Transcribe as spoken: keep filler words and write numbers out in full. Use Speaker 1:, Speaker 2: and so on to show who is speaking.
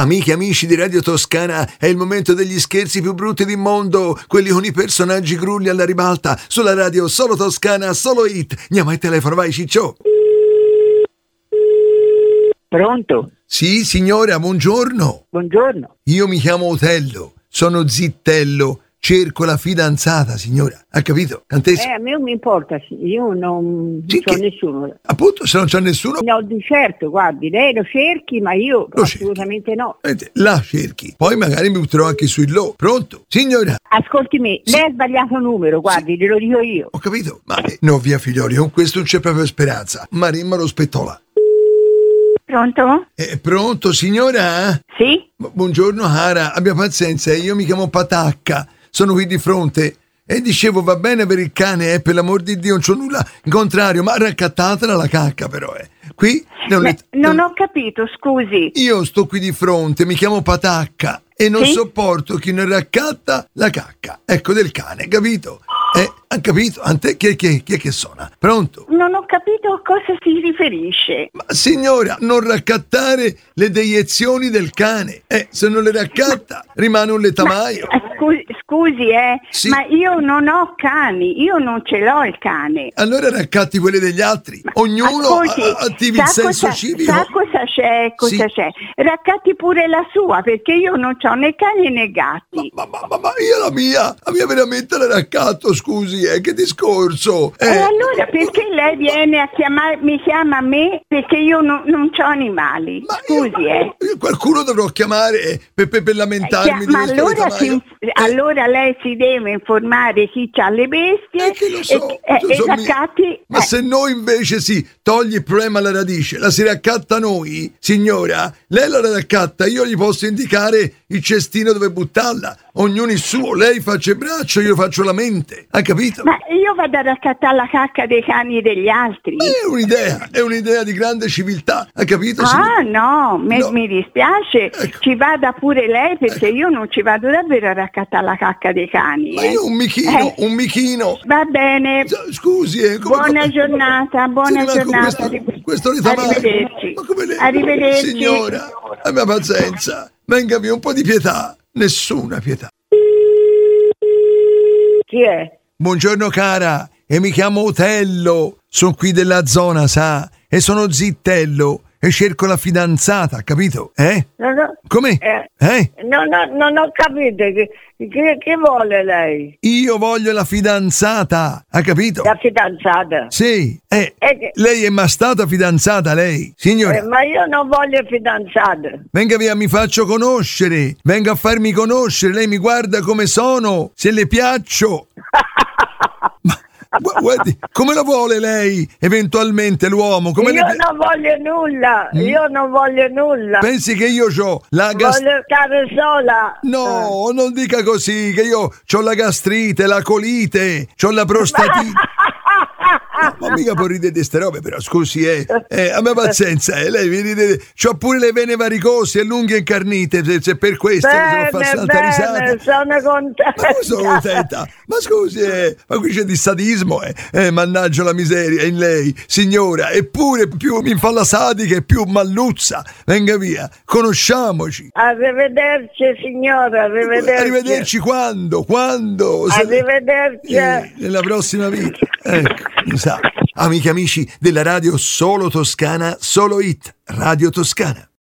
Speaker 1: Amiche e amici di Radio Toscana, è il momento degli scherzi più brutti del mondo, quelli con i personaggi grulli alla ribalta, sulla radio solo Toscana, solo hit. Andiamo al telefono, vai Ciccio.
Speaker 2: Pronto?
Speaker 1: Sì, signora, buongiorno.
Speaker 2: Buongiorno.
Speaker 1: Io mi chiamo Otello, sono Zittello, cerco la fidanzata, signora. Ha capito? Cantesimo.
Speaker 2: Eh, a me non mi importa, io non
Speaker 1: Sì,
Speaker 2: so
Speaker 1: che-
Speaker 2: nessuno.
Speaker 1: Appunto, se non c'è nessuno,
Speaker 2: No, di certo, guardi, lei lo cerchi, ma io
Speaker 1: Lo cerchi.
Speaker 2: assolutamente no.
Speaker 1: eh, la cerchi. Poi magari mi butterò anche sui low. Pronto? Signora,
Speaker 2: Ascolti me,
Speaker 1: Sì.
Speaker 2: lei ha sbagliato numero, guardi, glielo dico io.
Speaker 1: ho capito, ma eh, no, via figlioli, con questo non c'è proprio speranza. Marimma lo spettola.
Speaker 2: Pronto?
Speaker 1: Eh, pronto, signora?
Speaker 2: Sì?
Speaker 1: Bu- Buongiorno cara, abbia pazienza, io mi chiamo Patacca, sono qui di fronte e dicevo va bene per il cane, eh, per l'amor di Dio non c'ho nulla in contrario, ma raccattatela la cacca però, eh. Qui non
Speaker 2: Beh,
Speaker 1: le-
Speaker 2: non ho capito, scusi.
Speaker 1: Io sto qui di fronte, mi chiamo Patacca e non
Speaker 2: Sì?
Speaker 1: sopporto chi non raccatta la cacca, ecco del cane, capito? Eh, ha capito? Ante, chi, è- chi, è- chi è che suona? Pronto?
Speaker 2: Non ho capito a cosa si riferisce.
Speaker 1: Ma signora, non raccattare le deiezioni del cane. Eh, se non le raccatta, rimane un letamaio.
Speaker 2: Eh, Scusi, scusi, eh,
Speaker 1: Sì.
Speaker 2: ma io non ho cani, io non ce l'ho il cane.
Speaker 1: Allora raccatti quelle degli altri. Ognuno
Speaker 2: Ascolti,
Speaker 1: a- attivi il
Speaker 2: sa
Speaker 1: senso
Speaker 2: cosa,
Speaker 1: civico.
Speaker 2: sa cosa c'è, cosa
Speaker 1: Sì.
Speaker 2: c'è? Raccatti pure la sua, perché io non ho né cani né gatti.
Speaker 1: Ma, ma, ma, ma io la mia, la mia veramente la raccatto, scusi, eh, che discorso.
Speaker 2: E
Speaker 1: Eh,
Speaker 2: allora perché lei viene a chiamare, mi chiama a me perché io non, non ho animali?
Speaker 1: ma io-
Speaker 2: Scusi, eh.
Speaker 1: io qualcuno dovrò chiamare eh, per, per, per lamentarmi
Speaker 2: Chia-
Speaker 1: di
Speaker 2: ma
Speaker 1: questo
Speaker 2: allora,
Speaker 1: letamaio.
Speaker 2: si- allora lei si deve informare chi ha le bestie
Speaker 1: Eh, che lo so,
Speaker 2: e, e-
Speaker 1: lo
Speaker 2: e
Speaker 1: so mio.
Speaker 2: raccatti.
Speaker 1: Ma
Speaker 2: eh,
Speaker 1: se noi invece si toglie il problema alla radice, la si raccatta noi, signora, lei la raccatta, io gli posso indicare il cestino dove buttarla, ognuno il suo, lei faccia il braccio, io faccio la mente, ha capito?
Speaker 2: Ma io vado a raccattare la cacca dei cani degli altri.
Speaker 1: Ma è un'idea, è un'idea di grande civiltà, ha capito? signora?
Speaker 2: Ah no, me-
Speaker 1: No.
Speaker 2: mi dispiace,
Speaker 1: Ecco.
Speaker 2: ci vada pure lei perché io non ci vado davvero a raccattare la cacca dei cani.
Speaker 1: Ma
Speaker 2: eh.
Speaker 1: io un michino,
Speaker 2: Eh,
Speaker 1: un michino.
Speaker 2: Va bene,
Speaker 1: Scusi, eh, come,
Speaker 2: buona
Speaker 1: come-
Speaker 2: giornata,
Speaker 1: Se
Speaker 2: buona
Speaker 1: rimane con
Speaker 2: giornata.
Speaker 1: Questo, questo letamaio.
Speaker 2: Arrivederci.
Speaker 1: Ma come le-
Speaker 2: Arrivederci.
Speaker 1: Signora, abbia pazienza, venga via un po' di pietà, nessuna pietà.
Speaker 2: Chi è?
Speaker 1: Buongiorno cara, e mi chiamo Otello, sono qui della zona, sa, e sono Zittello e cerco la fidanzata, capito? Eh?
Speaker 2: Non ho,
Speaker 1: Come?
Speaker 2: eh,
Speaker 1: Eh?
Speaker 2: non ho, non ho capito che, che, che vuole lei?
Speaker 1: Io voglio la fidanzata, ha capito?
Speaker 2: La fidanzata?
Speaker 1: Sì, eh,
Speaker 2: Eh, che-
Speaker 1: lei è mai stata fidanzata, lei? Signora,
Speaker 2: eh, ma io non voglio fidanzata.
Speaker 1: venga via, mi faccio conoscere, venga a farmi conoscere, lei mi guarda come sono, se le piaccio. Ma gu- guardi, come la vuole lei, eventualmente l'uomo? Come
Speaker 2: Io
Speaker 1: le-
Speaker 2: non voglio nulla,
Speaker 1: Mm?
Speaker 2: io non voglio nulla.
Speaker 1: Pensi che io ho la gastrite?
Speaker 2: Voglio stare sola.
Speaker 1: No, non dica così, che io ho la gastrite, la colite, ho la prostatite. Ma mica può ridere di ste robe, però scusi, eh. eh abbia pazienza, eh. Lei mi ride. C'ho pure le vene varicose e lunghe incarnite, se, se per questo mi sono fa
Speaker 2: Bene,
Speaker 1: salta risata.
Speaker 2: bene, sono contenta.
Speaker 1: Ma come sono contenta? Ma scusi, eh, ma qui c'è di sadismo, eh. eh, mannaggia la miseria in lei, signora, eppure più mi fa la sadica e più malluzza. Venga via, conosciamoci.
Speaker 2: Arrivederci signora, arrivederci.
Speaker 1: Arrivederci quando? Quando? Se-
Speaker 2: Arrivederci.
Speaker 1: Eh, nella prossima vita. Ecco, mi sa. Amici e amici della radio Solo Toscana, Solo Hit, Radio Toscana.